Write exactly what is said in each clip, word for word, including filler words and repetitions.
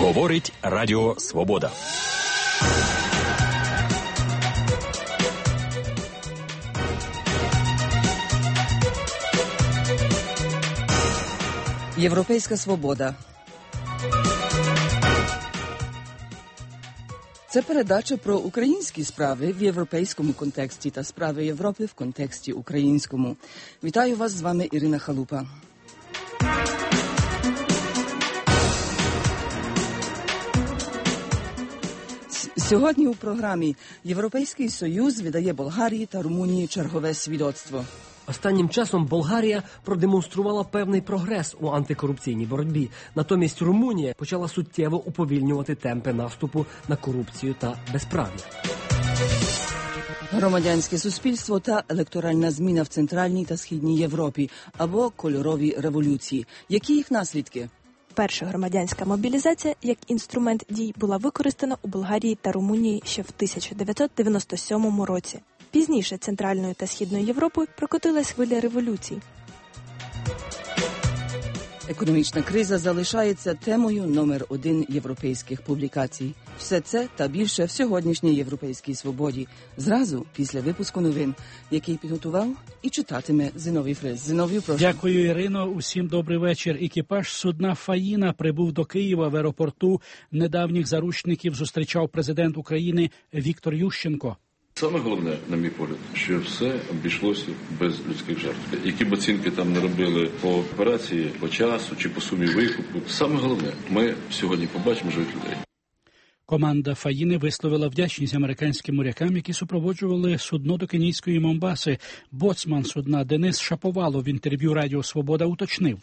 Говорить Радіо Свобода. Європейська свобода. Це передача про українські справи в європейському контексті та справи Європи в контексті українському. Вітаю вас, з вами Ірина Халупа. Сьогодні у програмі Європейський Союз видає Болгарії та Румунії чергове свідоцтво. Останнім часом Болгарія продемонструвала певний прогрес у антикорупційній боротьбі. Натомість Румунія почала суттєво уповільнювати темпи наступу на корупцію та безправ'я. Громадянське суспільство та електоральна зміна в Центральній та Східній Європі або кольорові революції. Які їх наслідки? Перша громадянська мобілізація як інструмент дій була використана у Болгарії та Румунії ще в тисяча дев'ятсот дев'яносто сьомому році. Пізніше Центральною та Східною Європою прокотилась хвиля революцій. Економічна криза залишається темою номер один європейських публікацій. Все це та більше в сьогоднішній Європейській свободі. Зразу після випуску новин, який підготував і читатиме Зиновій Фрис. Зиновію, прошу. Дякую, Ірино. Усім добрий вечір. Екіпаж судна «Фаїна» прибув до Києва. В аеропорту недавніх заручників зустрічав президент України Віктор Ющенко. Саме головне, на мій погляд, що все обійшлося без людських жертв. Які б оцінки там не робили по операції, по часу чи по сумі викупу. Саме головне, ми сьогодні побачимо живих людей. Команда «Фаїни» висловила вдячність американським морякам, які супроводжували судно до кенійської Момбаси. Боцман судна Денис Шаповалов в інтерв'ю Радіо Свобода уточнив.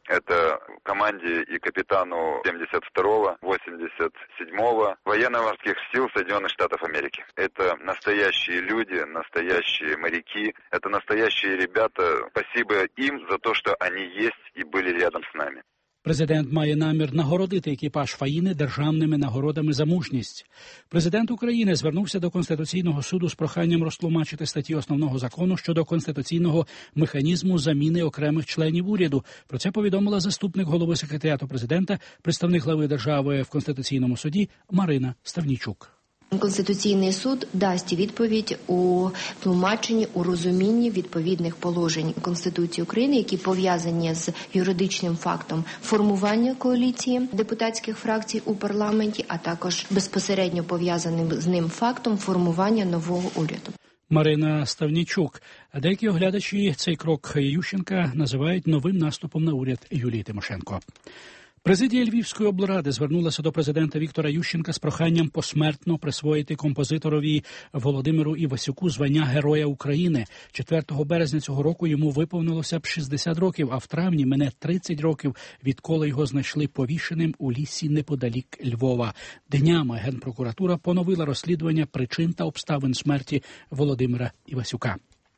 Это команде и капитану семьдесят второго, восемьдесят седьмого военно-морских сил Соединенных Штатов Америки. Это настоящие люди, настоящие моряки, это настоящие ребята. Спасибо им за то, что они есть и были рядом с нами. Президент має намір нагородити екіпаж «Фаїни» державними нагородами за мужність. Президент України звернувся до Конституційного суду з проханням розтлумачити статті основного закону щодо конституційного механізму заміни окремих членів уряду. Про це повідомила заступник голови секретаріату президента, представник глави держави в Конституційному суді Марина Ставнійчук. Конституційний суд дасть відповідь у тлумаченні, у розумінні відповідних положень Конституції України, які пов'язані з юридичним фактом формування коаліції депутатських фракцій у парламенті, а також безпосередньо пов'язаним з ним фактом формування нового уряду. Марина Ставнійчук. А деякі оглядачі цей крок Ющенка називають новим наступом на уряд Юлії Тимошенко. Президія Львівської облради звернулася до президента Віктора Ющенка з проханням посмертно присвоїти композиторові Володимиру Івасюку звання Героя України. четвертого березня цього року йому виповнилося б шістдесят років, а в травні мине тридцять років, відколи його знайшли повішеним у лісі неподалік Львова. Днями Генпрокуратура поновила розслідування причин та обставин смерті Володимира Івасюка.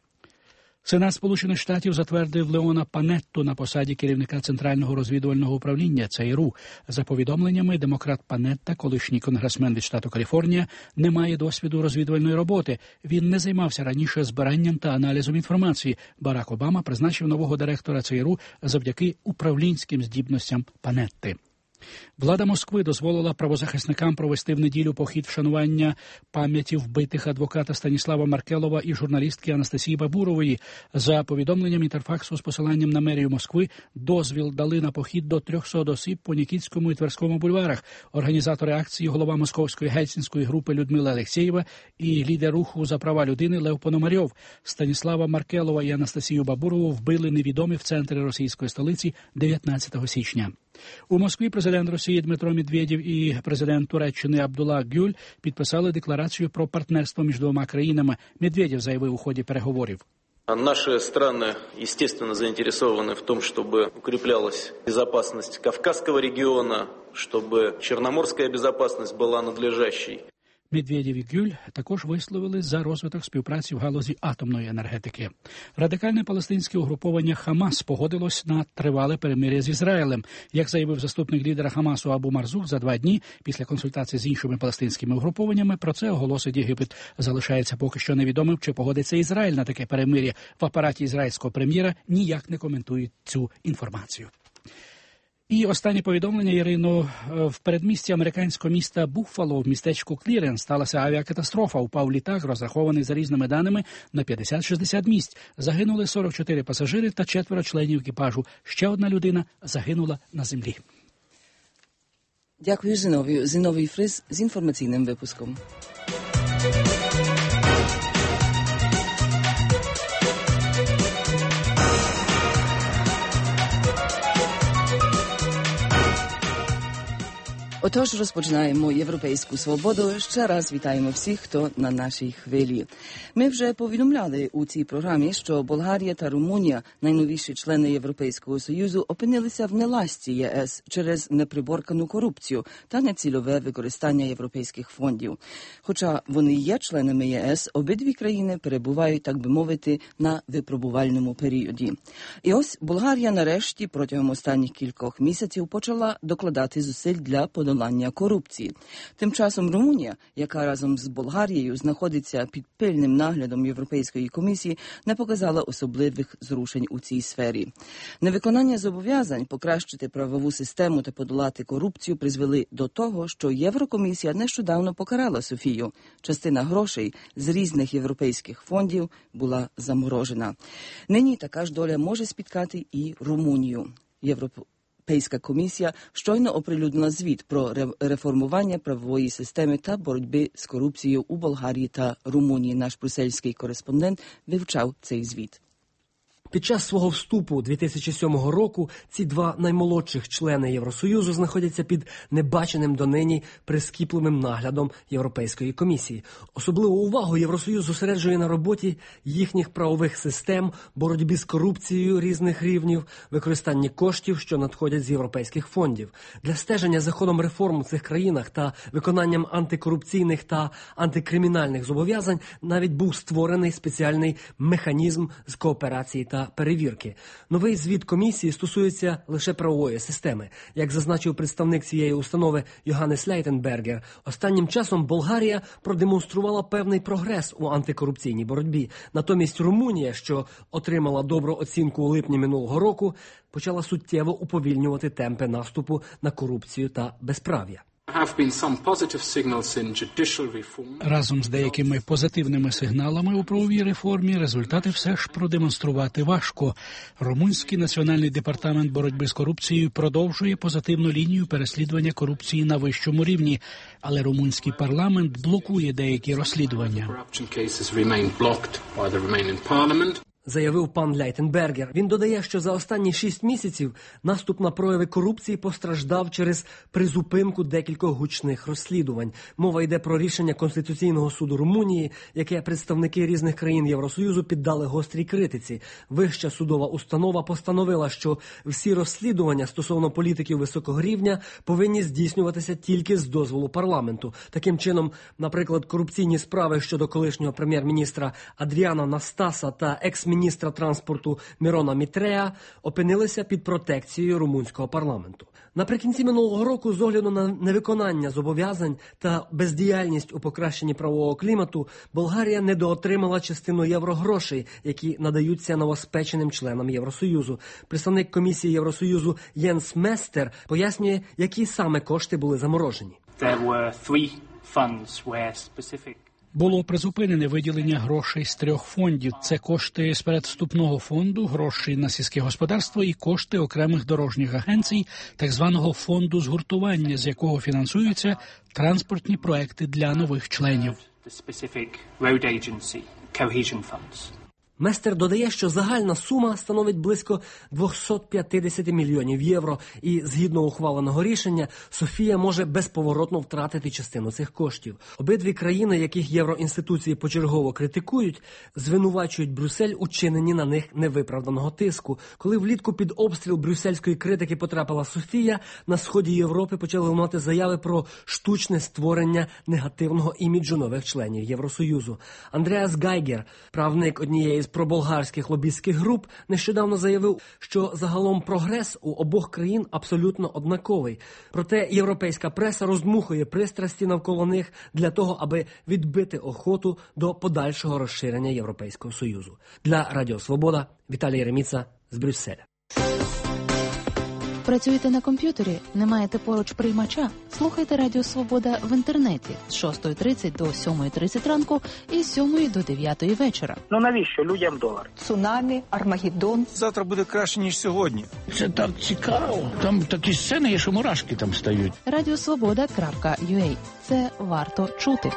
Сенат Сполучених Штатів затвердив Леона Панетту на посаді керівника Центрального розвідувального управління ЦРУ. За повідомленнями, демократ Панетта, колишній конгресмен від штату Каліфорнія, не має досвіду розвідувальної роботи. Він не займався раніше збиранням та аналізом інформації. Барак Обама призначив нового директора ЦРУ завдяки управлінським здібностям Панетти. Влада Москви дозволила правозахисникам провести в неділю похід вшанування пам'яті вбитих адвоката Станіслава Маркелова і журналістки Анастасії Бабурової. За повідомленням Інтерфаксу з посиланням на мерію Москви, дозвіл дали на похід до трьохсот осіб по Нікітському і Тверському бульварах. Організатори акції, голова московської гельсінської групи Людмила Алєксєєва і лідер руху за права людини Лев Пономарьов. Станіслава Маркелова і Анастасію Бабурову вбили невідомі в центрі російської столиці дев'ятнадцятого січня. У Москві президент Росії Дмитро Медведєв і президент Туреччини Абдулла Гюль підписали декларацію про партнерство між двома країнами. Медведєв заявив у ході переговорів. Наши страны, естественно, заинтересованы в том, чтобы укреплялась безопасность Кавказского региона, чтобы черноморская безопасность была надлежащей. Медведєв і Гюль також висловили за розвиток співпраці в галузі атомної енергетики. Радикальне палестинське угруповання Хамас погодилось на тривале перемир'я з Ізраїлем. Як заявив заступник лідера Хамасу Абу Марзух, за два дні після консультацій з іншими палестинськими угрупованнями про це оголосить Єгипет. Залишається поки що невідомим, чи погодиться Ізраїль на таке перемир'я. В апараті ізраїльського прем'єра ніяк не коментують цю інформацію. І останнє повідомлення, Ірино. В передмісті американського міста Буффало в містечку Клірен сталася авіакатастрофа. Упав літак, розрахований за різними даними на п'ятдесят-шістдесят місць. Загинули сорок чотири пасажири та четверо членів екіпажу. Ще одна людина загинула на землі. Дякую, Зиновію. Зиновій Фриз з інформаційним випуском. Отож, розпочинаємо «Європейську свободу». Ще раз вітаємо всіх, хто на нашій хвилі. Ми вже повідомляли у цій програмі, що Болгарія та Румунія, найновіші члени Європейського Союзу, опинилися в неласті ЄС через неприборкану корупцію та нецільове використання європейських фондів. Хоча вони є членами ЄС, обидві країни перебувають, так би мовити, на випробувальному періоді. І ось Болгарія нарешті протягом останніх кількох місяців почала докладати зусиль для подолання подолання корупції. Тим часом Румунія, яка разом з Болгарією знаходиться під пильним наглядом Європейської комісії, не показала особливих зрушень у цій сфері. Невиконання зобов'язань покращити правову систему та подолати корупцію призвели до того, що Єврокомісія нещодавно покарала Софію. Частина грошей з різних європейських фондів була заморожена. Нині така ж доля може спіткати і Румунію. Європейська Європейська комісія щойно оприлюднила звіт про реформування правової системи та боротьби з корупцією у Болгарії та Румунії. Наш брюссельський кореспондент вивчав цей звіт. Під час свого вступу дві тисячі сьомого року ці два наймолодших члени Євросоюзу знаходяться під небаченим донині прискіпливим наглядом Європейської комісії. Особливу увагу Євросоюз зосереджує на роботі їхніх правових систем, боротьбі з корупцією різних рівнів, використанні коштів, що надходять з європейських фондів. Для стеження за ходом реформ у цих країнах та виконанням антикорупційних та антикримінальних зобов'язань навіть був створений спеціальний механізм з кооперації та перевірки. Новий звіт комісії стосується лише правової системи. Як зазначив представник цієї установи Йоганнес Лейтенбергер, останнім часом Болгарія продемонструвала певний прогрес у антикорупційній боротьбі. Натомість Румунія, що отримала добру оцінку у липні минулого року, почала суттєво уповільнювати темпи наступу на корупцію та безправ'я. Разом з деякими позитивними сигналами у правовій реформі результати все ж продемонструвати важко. Румунський національний департамент боротьби з корупцією продовжує позитивну лінію переслідування корупції на вищому рівні, але румунський парламент блокує деякі розслідування. Заявив пан Лейтенбергер. Він додає, що за останні шість місяців наступ на прояви корупції постраждав через призупинку декількох гучних розслідувань. Мова йде про рішення Конституційного суду Румунії, яке представники різних країн Євросоюзу піддали гострій критиці. Вища судова установа постановила, що всі розслідування стосовно політиків високого рівня повинні здійснюватися тільки з дозволу парламенту. Таким чином, наприклад, корупційні справи щодо колишнього прем'єр-міністра Адріана Настаса та екс-міністра міністра транспорту Мірона Мітрея опинилися під протекцією румунського парламенту. Наприкінці минулого року, з огляду на невиконання зобов'язань та бездіяльність у покращенні правового клімату, Болгарія недоотримала частину єврогрошей, які надаються новоспеченим членам Євросоюзу. Представник комісії Євросоюзу Єнс Местер пояснює, які саме кошти були заморожені. There were three funds where specific Було призупинене виділення грошей з трьох фондів. Це кошти з передвступного фонду, гроші на сільське господарство і кошти окремих дорожніх агенцій, так званого фонду згуртування, з якого фінансуються транспортні проекти для нових членів. Местер додає, що загальна сума становить близько двісті п'ятдесят мільйонів євро, і згідно ухваленого рішення Софія може безповоротно втратити частину цих коштів. Обидві країни, яких євроінституції почергово критикують, звинувачують Брюссель у чиненні на них невиправданого тиску. Коли влітку під обстріл брюссельської критики потрапила Софія, на сході Європи почали лунати заяви про штучне створення негативного іміджу нових членів Євросоюзу. Андреас Гайгер, правник однієї з проболгарських лобістських груп, нещодавно заявив, що загалом прогрес у обох країн абсолютно однаковий. Проте європейська преса роздмухує пристрасті навколо них для того, аби відбити охоту до подальшого розширення Європейського Союзу. Для Радіо Свобода, Віталій Реміца з Брюсселя. Працюєте на комп'ютері? Не маєте поруч приймача? Слухайте Радіо Свобода в інтернеті з шостої тридцять до сьомої тридцять ранку і з сьомої до дев'ятої вечора. Ну навіщо людям долар? Цунамі, Армагеддон. Завтра буде краще, ніж сьогодні. Це так цікаво. Там такі сцени є, що мурашки там стають. радіосвобода крапка ю а. Це варто чути.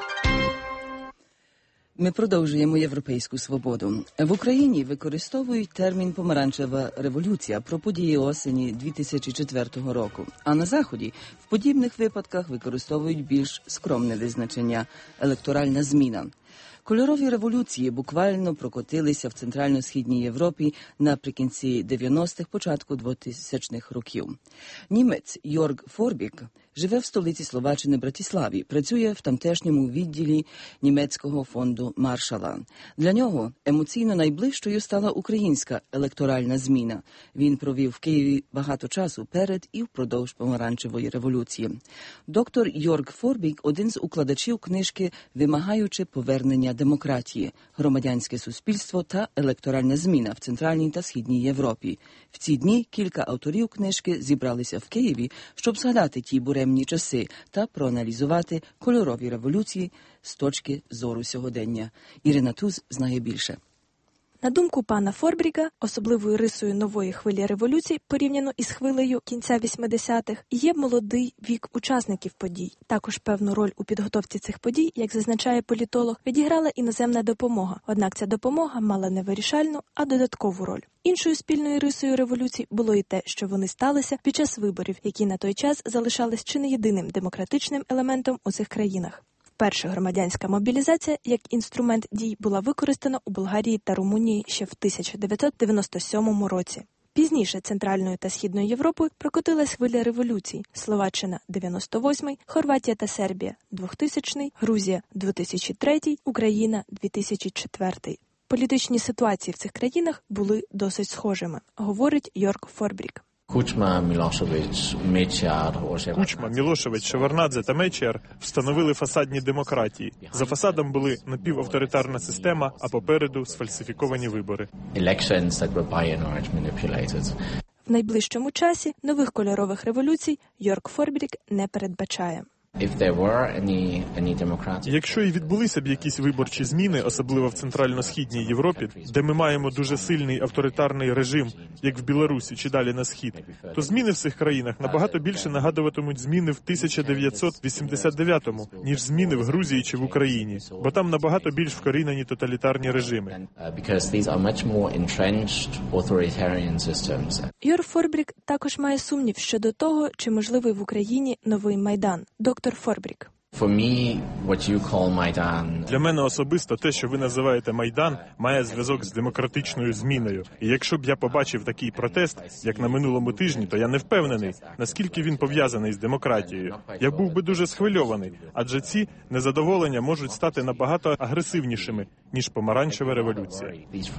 Ми продовжуємо європейську свободу. В Україні використовують термін «помаранчева революція» про події осені дві тисячі четвертого року. А на Заході в подібних випадках використовують більш скромне визначення – електоральна зміна. Кольорові революції буквально прокотилися в Центрально-Східній Європі наприкінці дев'яностих, початку двотисячних років. Німець Йорг Форбік живе в столиці Словаччини Братиславі, працює в тамтешньому відділі німецького фонду Маршала. Для нього емоційно найближчою стала українська електоральна зміна. Він провів в Києві багато часу перед і впродовж помаранчевої революції. Доктор Йорг Форбік – один з укладачів книжки «Вимагаючи повернення демократії. Громадянське суспільство та електоральна зміна в Центральній та Східній Європі». В ці дні кілька авторів книжки зібралися в Києві, щоб згадати ті буремні часи та проаналізувати кольорові революції з точки зору сьогодення. Ірина Туз знає більше. На думку пана Форбріка, особливою рисою нової хвилі революцій, порівняно із хвилею кінця вісімдесятих, є молодий вік учасників подій. Також певну роль у підготовці цих подій, як зазначає політолог, відіграла іноземна допомога. Однак ця допомога мала не вирішальну, а додаткову роль. Іншою спільною рисою революцій було і те, що вони сталися під час виборів, які на той час залишались чи не єдиним демократичним елементом у цих країнах. Перша громадянська мобілізація як інструмент дій була використана у Болгарії та Румунії ще в тисяча дев'ятсот дев'яносто сьомому році. Пізніше Центральною та Східною Європою прокотилась хвиля революцій: Словаччина – дев'яносто восьмий, Хорватія та Сербія – двохтисячний, Грузія – дві тисячі третій, Україна – дві тисячі четвертий. Політичні ситуації в цих країнах були досить схожими, говорить Йорг Форбрік. Кучма, Мілошевич, Мечар, Кучма, Мілошевич, Шеварднадзе та Мечар встановили фасадні демократії. За фасадом були напівавторитарна система, а попереду сфальсифіковані вибори. В найближчому часі нових кольорових революцій Йорг Форбрік не передбачає. Якщо і відбулися б якісь виборчі зміни, особливо в Центрально-Східній Європі, де ми маємо дуже сильний авторитарний режим, як в Білорусі чи далі на схід, то зміни в цих країнах набагато більше нагадуватимуть зміни в тисяча дев'ятсот вісімдесят дев'ятому, ніж зміни в Грузії чи в Україні, бо там набагато більш вкорінені тоталітарні режими. Йорг Форбрік також має сумнів щодо того, чи можливий в Україні новий Майдан. Доктор Форбрік. Для мене особисто те, що ви називаєте Майдан, має зв'язок з демократичною зміною. І якщо б я побачив такий протест, як на минулому тижні, то я не впевнений, наскільки він пов'язаний з демократією. Я був би дуже схвильований, адже ці незадоволення можуть стати набагато агресивнішими, ніж помаранчева революція.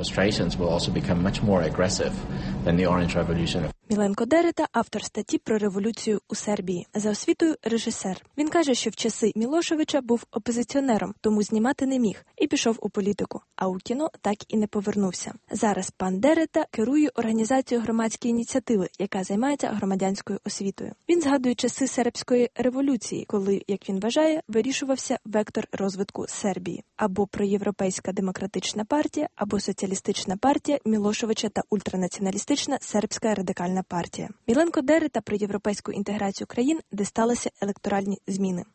Міленко Дерета – автор статті про революцію у Сербії. За освітою – режисер. Він каже, що в часи Мілошевича був опозиціонером, тому знімати не міг і пішов у політику, а у кіно так і не повернувся. Зараз пан Дерета керує організацією громадської ініціативи, яка займається громадянською освітою. Він згадує часи сербської революції, коли, як він вважає, вирішувався вектор розвитку Сербії. Або проєвропейська демократична партія, або соціалістична партія Мілошевича та ультранаціоналістична сербська радикальна партія. Міленко Дерета про європейську інтеграцію країн, де сталися електоральні зміни.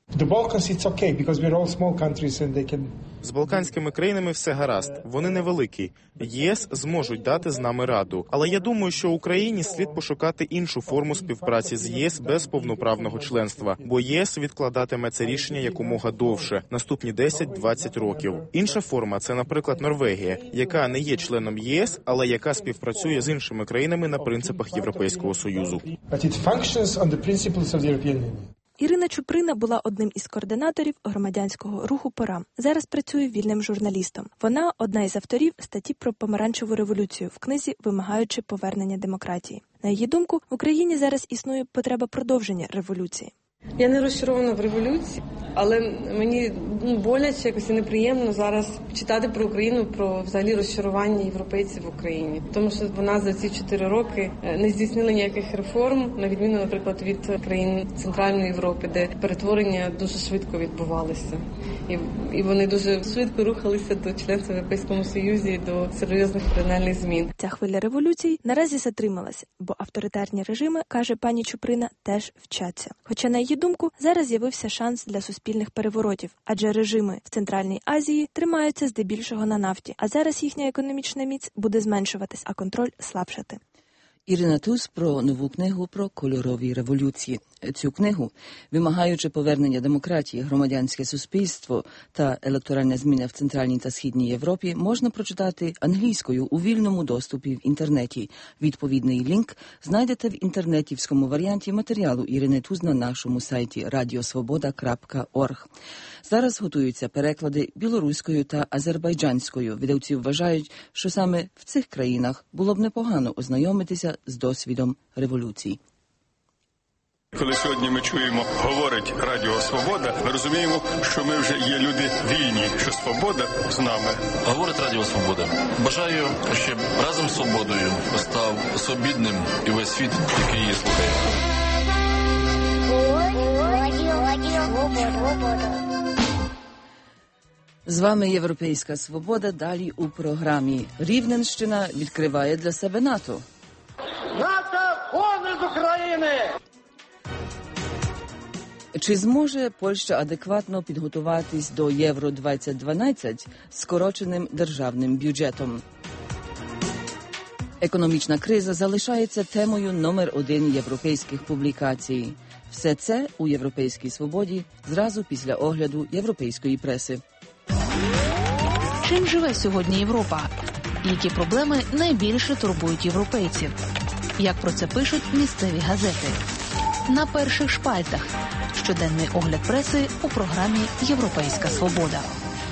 З балканськими країнами все гаразд. Вони невеликі. ЄС зможуть дати з нами раду. Але я думаю, що Україні слід пошукати іншу форму співпраці з ЄС без повноправного членства. Бо ЄС відкладатиме це рішення якомога довше, наступні десять-двадцять років. Інша форма – це, наприклад, Норвегія, яка не є членом ЄС, але яка співпрацює з іншими країнами на принципах Європейського Союзу. Ірина Чуприна була одним із координаторів громадянського руху «Пора». Зараз працює вільним журналістом. Вона – одна із авторів статті про помаранчеву революцію в книзі «Вимагаючи повернення демократії». На її думку, в Україні зараз існує потреба продовження революції. Я не розчарована в революції, але мені боляче, якось неприємно зараз читати про Україну, про взагалі розчарування європейців в Україні. Тому що вона за ці чотири роки не здійснила ніяких реформ, на відміну, наприклад, від країн Центральної Європи, де перетворення дуже швидко відбувалися. І, і вони дуже швидко рухалися до членства в Європейському Союзі, до серйозних кардинальних змін. Ця хвиля революцій наразі затрималася, бо авторитарні режими, каже пані Чуприна, теж вчаться. Хоча, на її думку, зараз з'явився шанс для суспільних переворотів, адже режими в Центральній Азії тримаються здебільшого на нафті, а зараз їхня економічна міць буде зменшуватись, а контроль слабшати. Ірина Туз про нову книгу про кольорові революції. Цю книгу, вимагаючи повернення демократії, громадянське суспільство та електоральна зміна в Центральній та Східній Європі, можна прочитати англійською у вільному доступі в інтернеті. Відповідний лінк знайдете в інтернетівському варіанті матеріалу Ірини Туз на нашому сайті радіосвобода крапка орг. Зараз готуються переклади білоруською та азербайджанською. Видавці вважають, що саме в цих країнах було б непогано ознайомитися з досвідом революцій. Коли сьогодні ми чуємо, говорить Радіо Свобода, ми розуміємо, що ми вже є люди вільні, що свобода з нами. Говорить Радіо Свобода. Бажаю, щоб разом з свободою став свобідним і весь світ, який її слухає. З вами Європейська Свобода. Далі у програмі. Рівненщина відкриває для себе НАТО. НАТО вон із України! Чи зможе Польща адекватно підготуватись до Євро двадцять дванадцять з скороченим державним бюджетом? Економічна криза залишається темою номер один європейських публікацій. Все це у Європейській Свободі зразу після огляду європейської преси. Чим живе сьогодні Європа? Які проблеми найбільше турбують європейців? Як про це пишуть місцеві газети? На перших шпальтах. Щоденний огляд преси у програмі «Європейська Свобода».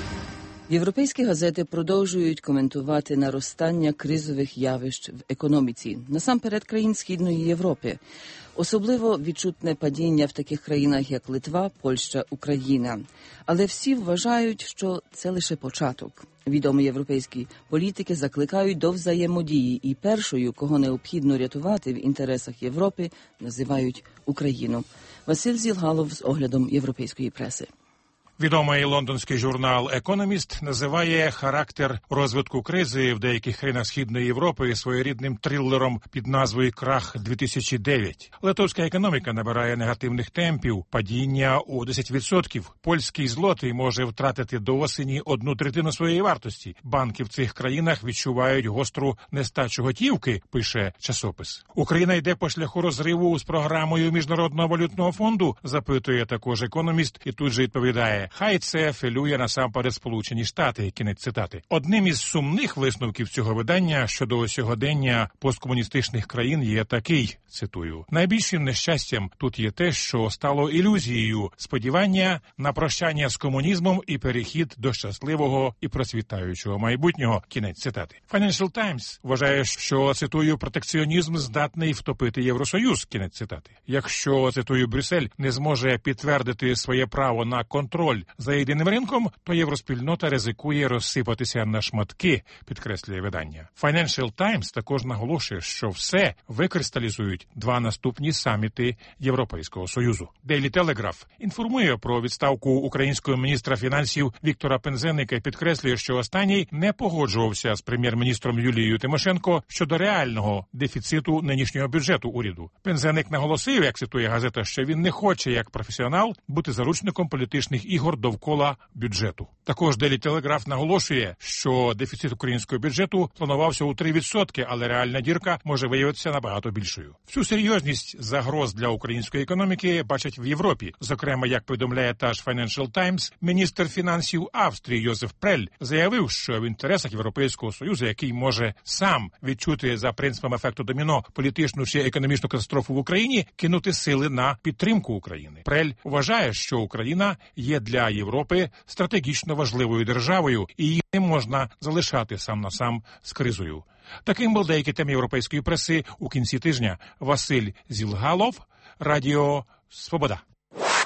Європейські газети продовжують коментувати наростання кризових явищ в економіці, насамперед країн Східної Європи. Особливо відчутне падіння в таких країнах, як Литва, Польща, Україна. Але всі вважають, що це лише початок. Відомі європейські політики закликають до взаємодії, і першою, кого необхідно рятувати в інтересах Європи, називають Україну. Василь Зілгалов з оглядом європейської преси. Відомий лондонський журнал «Економіст» називає характер розвитку кризи в деяких країнах Східної Європи своєрідним трилером під назвою «Крах дві тисячі дев'ять». Литовська економіка набирає негативних темпів, падіння у десять відсотків. Польський злотий може втратити до осені одну третину своєї вартості. Банки в цих країнах відчувають гостру нестачу готівки, пише часопис. Україна йде по шляху розриву з програмою Міжнародного валютного фонду, запитує також «Економіст» і тут же відповідає: хай це філює насамперед Сполучені Штати, кінець цитати. Одним із сумних висновків цього видання щодо сьогодення посткомуністичних країн є такий, цитую: найбільшим нещастям тут є те, що стало ілюзією сподівання на прощання з комунізмом і перехід до щасливого і процвітаючого майбутнього, кінець цитати. Financial Times вважає, що, цитую, протекціонізм здатний втопити Євросоюз, кінець цитати. Якщо, цитую, Брюссель не зможе підтвердити своє право на контроль за єдиним ринком, то євроспільнота ризикує розсипатися на шматки, підкреслює видання. Financial Times також наголошує, що все викристалізують два наступні саміти Європейського Союзу. Daily Telegraph інформує про відставку українського міністра фінансів Віктора Пинзеника і підкреслює, що останній не погоджувався з прем'єр-міністром Юлією Тимошенко щодо реального дефіциту нинішнього бюджету уряду. Пинзеник наголосив, як цитує газета, що він не хоче, як професіонал, бути заручником політичних ігор довкола бюджету. Також Daily Telegraph наголошує, що дефіцит українського бюджету планувався у три відсотки, але реальна дірка може виявитися набагато більшою. Всю серйозність загроз для української економіки бачать в Європі. Зокрема, як повідомляє та ж Financial Times, міністр фінансів Австрії Йозеф Прель заявив, що в інтересах Європейського Союзу, який може сам відчути за принципом ефекту доміно політичну чи економічну катастрофу в Україні, кинути сили на підтримку України. Прель вважає, що Україна є для Європи стратегічно важливою державою, і її не можна залишати сам на сам з кризою. Таким був деякий тем європейської преси у кінці тижня. Василь Зілгалов, Радіо Свобода.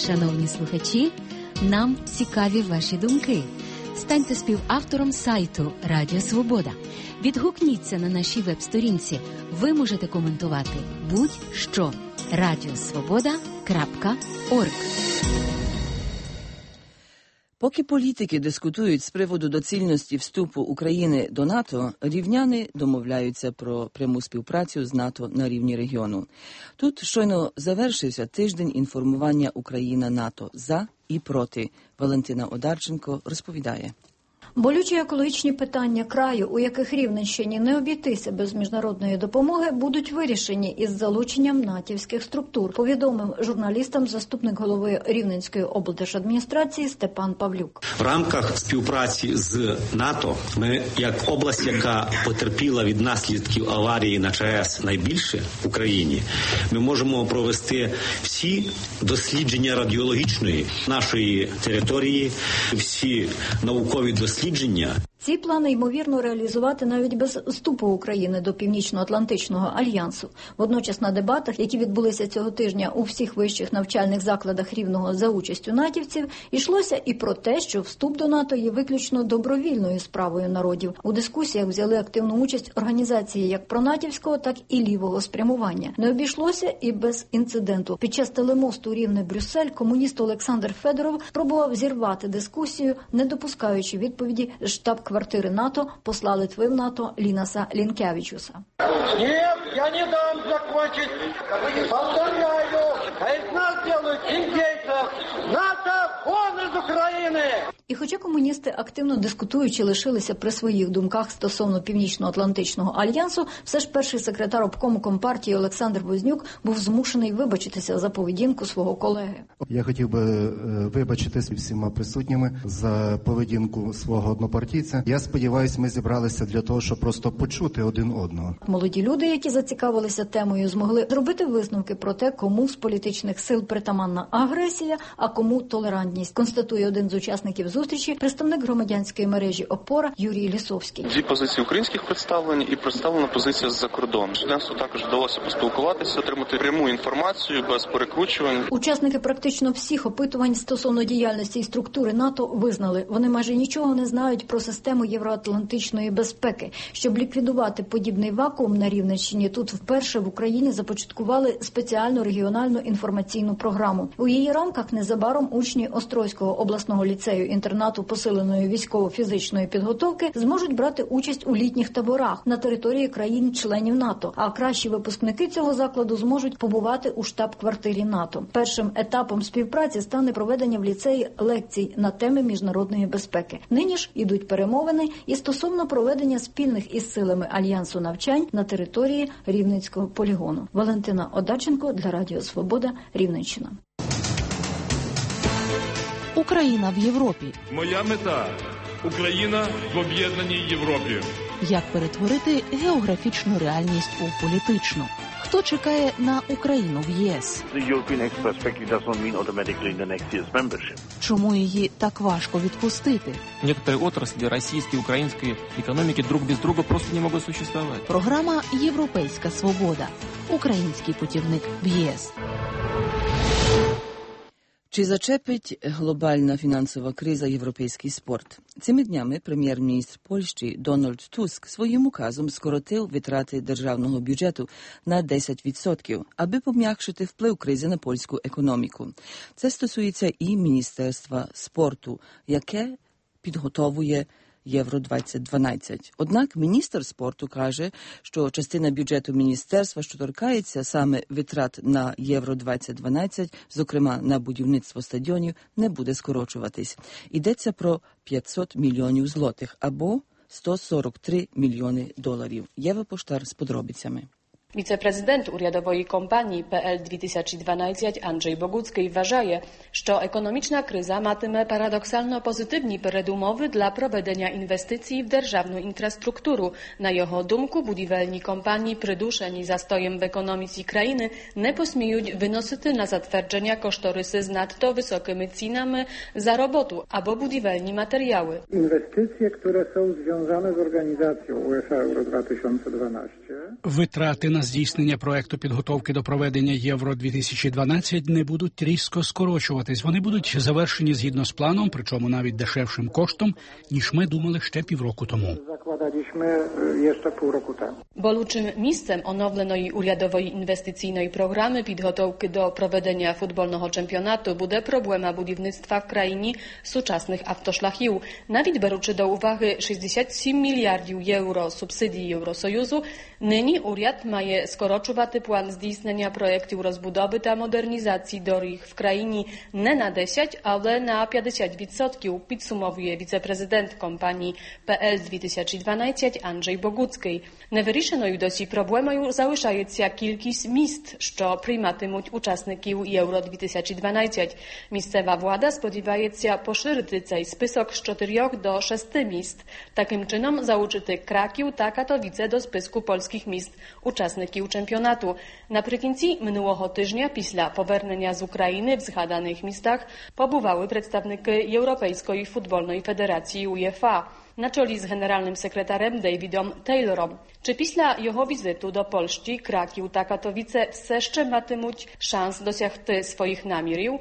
Шановні слухачі, нам цікаві ваші думки. Станьте співавтором сайту Радіо Свобода. Відгукніться на нашій веб-сторінці. Ви можете коментувати будь-що. радіосвобода крапка орг. Поки політики дискутують з приводу доцільності вступу України до НАТО, рівняни домовляються про пряму співпрацю з НАТО на рівні регіону. Тут щойно завершився тиждень інформування Україна-НАТО за і проти. Валентина Одарченко розповідає. Болючі екологічні питання краю, у яких Рівненщині не обійтися без міжнародної допомоги, будуть вирішені із залученням натівських структур, повідомив журналістам заступник голови Рівненської облдержадміністрації Степан Павлюк. В рамках співпраці з НАТО ми, як область, яка потерпіла від наслідків аварії на ЧАЕС найбільше в Україні, ми можемо провести всі дослідження радіологічної нашої території, всі наукові дослідження. Ці плани, ймовірно, реалізувати навіть без вступу України до Північно-Атлантичного альянсу. Водночас на дебатах, які відбулися цього тижня у всіх вищих навчальних закладах Рівного за участю натівців, йшлося і про те, що вступ до НАТО є виключно добровільною справою народів. У дискусіях взяли активну участь організації як пронатівського, так і лівого спрямування. Не обійшлося і без інциденту. Під час телемосту Рівне-Брюссель комуніст Олександр Федоров пробував зірвати дискусію, не допускаючи відповіді штаб квартири НАТО посла Литви в НАТО Лінаса Лінкевичуса. Ні, я не дам закончить. Повторяю, а нас делают индейцев. НАТО вон из України! І хоча комуністи, активно дискутуючи, лишилися при своїх думках стосовно Північно-Атлантичного альянсу, все ж перший секретар обкому Компартії Олександр Вознюк був змушений вибачитися за поведінку свого колеги. Я хотів би вибачитися всіма присутніми за поведінку свого однопартійця. Я сподіваюся, ми зібралися для того, щоб просто почути один одного. Молоді люди, які зацікавилися темою, змогли зробити висновки про те, кому з політичних сил притаманна агресія, а кому толерантність, констатує один з учасників зустрічі, представник громадянської мережі «Опора» Юрій Лісовський. Дві позиції українських представлені і представлена позиція з-за кордону. Студентству також вдалося поспілкуватися, отримати пряму інформацію без перекручувань. Учасники практично всіх опитувань стосовно діяльності і структури НАТО визнали, вони майже нічого не знають про систему євроатлантичної безпеки. Щоб ліквідувати подібний вакуум на Рівненщині, тут вперше в Україні започаткували спеціальну регіональну інформаційну програму. У її рамках незабаром учні Острозького обласного ліцею-інтернату посиленої військово-фізичної підготовки зможуть брати участь у літніх таборах на території країн-членів НАТО, а кращі випускники цього закладу зможуть побувати у штаб-квартирі НАТО. Першим етапом співпраці стане проведення в ліцеї лекцій на теми міжнародної безпеки. Нині ж ідуть перемовини і стосовно проведення спільних із силами Альянсу навчань на території Рівненського полігону. Валентина Одарченко для Радіо Свобода, Рівненщина. Україна в Європі. Моя мета – Україна в об'єднаній Європі. Як перетворити географічну реальність у політичну? Хто чекає на Україну в ЄС? Чому її так важко відпустити? Некоторые отрасли российской и украинской экономики друг без друга просто не могут существовать. Програма «Європейська свобода». Український путівник в ЄС. Чи зачепить глобальна фінансова криза європейський спорт? Цими днями прем'єр-міністр Польщі Дональд Туск своїм указом скоротив витрати державного бюджету на десять відсотків, аби пом'якшити вплив кризи на польську економіку. Це стосується і Міністерства спорту, яке підготовує Євро двадцять дванадцять. Однак міністр спорту каже, що частина бюджету міністерства, що торкається саме витрат на Євро двадцять дванадцять, зокрема на будівництво стадіонів, не буде скорочуватись. Йдеться про п'ятсот мільйонів злотих або сто сорок три мільйони доларів. Єва Поштар з подробицями. Віце-президент урядової компанії Пе Ел дві тисячі дванадцять Анджей Богуцький вважає, що економічна криза матиме парадоксально позитивні передумови для проведення інвестицій в державну інфраструктуру. На його думку, будівельні компанії, придушені застоєм в економіці країни, не посміють виносити на затвердження kosztorysy z nadto wysokimi cenami za robotu albo budowlane materiały. Inwestycje, które są związane z organizacją UEFA Euro dwa tysiące dwanaście. Витрати на на здійснення проекту підготовки до проведення Євро дві тисячі дванадцять не будуть різко скорочуватись. Вони будуть завершені згідно з планом, причому навіть дешевшим коштом, ніж ми думали ще півроку тому. Болючим місцем оновленої урядової інвестиційної програми підготовки до проведення футбольного чемпіонату буде проблема будівництва в країні сучасних автошляхів. Навіть беручи до уваги шістдесят сім мільярдів євро субсидій Євросоюзу, нині уряд має скорочувати план здійснення проєктів розбудови та модернізації доріг в країні не на десять, але на п'ятдесят відсотків, підсумовує віце-президент компанії пе ел дві тисячі дванадцять Анджей Богуцький. Невирішеною досі проблемою залишається кількість міст, що прийматимуть учасників Євро дві тисячі дванадцять. Місцева влада сподівається поширити цей список з чотирьох до шести міст. Таким чином залучити Краків та Катовіце до списку польських міст, учасників чемпіонату. Наприкінці минулого тижня, після повернення з України в згаданих містах, побували представники Європейської футбольної федерації УЄФА на чолі з генеральним секретарем Davidом Taylorом. Чи після його візиту до Польщі Краків та Катовіце все ще матимуть шанс досягти своїх намірів?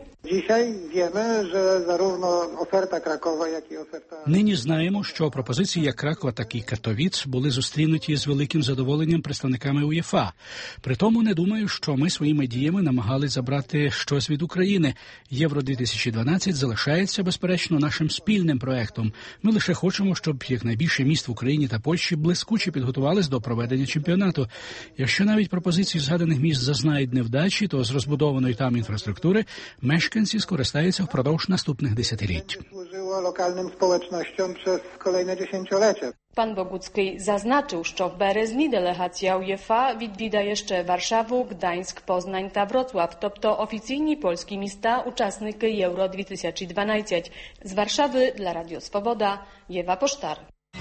Нині знаємо, що пропозиції як Кракова, так і Катовіц були зустрінуті з великим задоволенням представниками УЄФА. Притому не думаю, що ми своїми діями намагались забрати щось від України. Євро дві тисячі дванадцять залишається, безперечно, нашим спільним проектом. Ми лише хочемо, щоб якнайбільше міст в Україні та Польщі блискуче підготувались до проведення чемпіонату. Якщо навіть пропозиції згаданих міст зазнають невдачі, то з розбудованої там інфраструктури мешканці скористаються впродовж наступних десятиліть. Pan Bogucki zaznaczył, że w березні делегація УЄФА відвідає ще Варшаву, Гданськ, Познаń та Вроцлав, тобто офіційні польські міста, учасники Євро дві тисячі дванадцять. З Варшави для Радіо Свобода, Єва Поштар.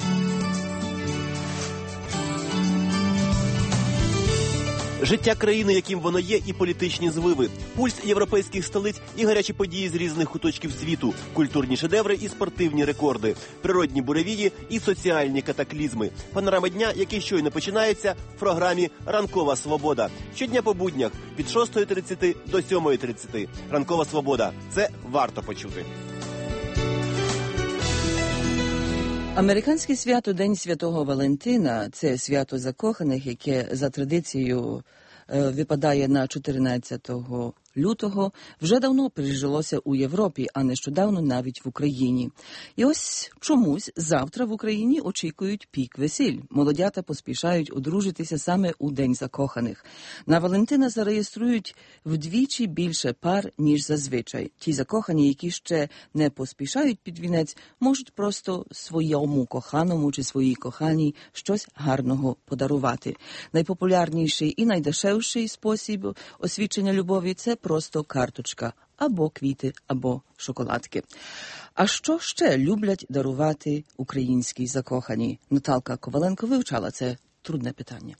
Життя країни, яким воно є, і політичні звиви, пульс європейських столиць і гарячі події з різних куточків світу, культурні шедеври і спортивні рекорди, природні буревії і соціальні катаклізми. Панорама дня, який щойно починається в програмі «Ранкова свобода». Щодня по буднях від шостої тридцять до сьомої тридцять. «Ранкова свобода» – це варто почути. Американське свято День Святого Валентина – це свято закоханих, яке за традицією е, випадає на чотирнадцятого лютого, вже давно прижилося у Європі, а нещодавно навіть в Україні. І ось чомусь завтра в Україні очікують пік весіль. Молодята поспішають одружитися саме у День закоханих. На Валентина зареєструють вдвічі більше пар, ніж зазвичай. Ті закохані, які ще не поспішають під вінець, можуть просто своєму коханому чи своїй коханій щось гарного подарувати. Найпопулярніший і найдешевший спосіб освідчення любові – це просто карточка, або квіти, або шоколадки. А що ще люблять дарувати українські закохані? Наталка Коваленко вивчала це трудне питання.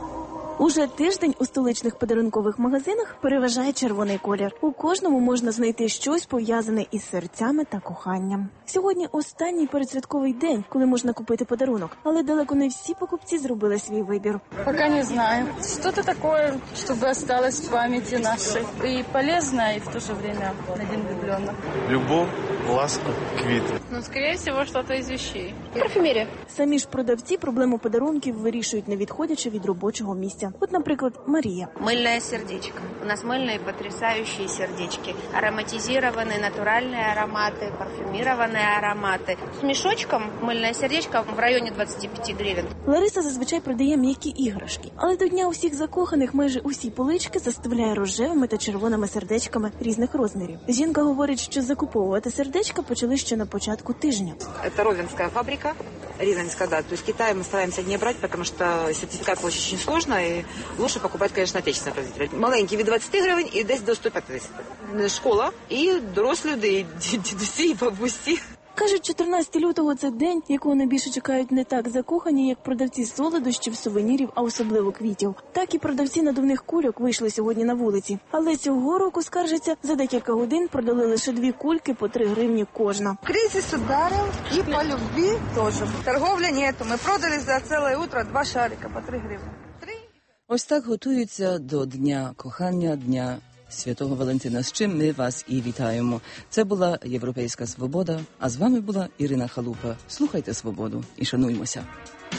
Уже тиждень у столичних подарункових магазинах переважає червоний колір. У кожному можна знайти щось пов'язане із серцями та коханням. Сьогодні останній передсвятковий день, коли можна купити подарунок. Але далеко не всі покупці зробили свій вибір. Пока не знаю. Что-то такое, чтобы осталось в памяти нашей. И полезное, и в то же время на день влюбленных. Любов, ласка, квіти. Ну, скорее всего, что-то из вещей. Парфюмерія. Самі ж продавці проблему подарунків вирішують, не відходячи від робочого місця. Вот, например, Мария. Мыльное сердечко. У нас мыльные потрясающие сердечки. Ароматизированные натуральные ароматы, парфюмированные ароматы. С мешочком мыльное сердечко в районе двадцять п'ять гривень. Лариса зазвичай продає м'які іграшки. Але до Дня усіх закоханих майже усі полички заставляє рожевими та червоними сердечками різних розмірів. Жінка говорить, що закуповувати сердечка почали ще на початку тижня. Це Ровенська фабрика. Рівненська, да. То есть Китай мы стараемся не брать, потому что сертификат получить очень сложно, и лучше покупать, конечно, отечественного производителя. Маленький від двадцять гривень і десь до сто п'ятдесят. Школа, і дорослі люди, і дідусі, і бабусі. Кажуть, чотирнадцятого лютого – це день, якого найбільше чекають не так закохані, як продавці солодощів, сувенірів, а особливо квітів. Так і продавці надувних кульок вийшли сьогодні на вулиці. Але цього року, скаржаться, за декілька годин продали лише дві кульки по три гривні кожна. Кризис ударив і по любві теж. Торговля нету. Ми продали за ціле утро два шарика по три гривні. Ось так готуються до Дня кохання, Дня Святого Валентина, з чим ми вас і вітаємо. Це була Європейська Свобода, а з вами була Ірина Халупа. Слухайте свободу і шануймося.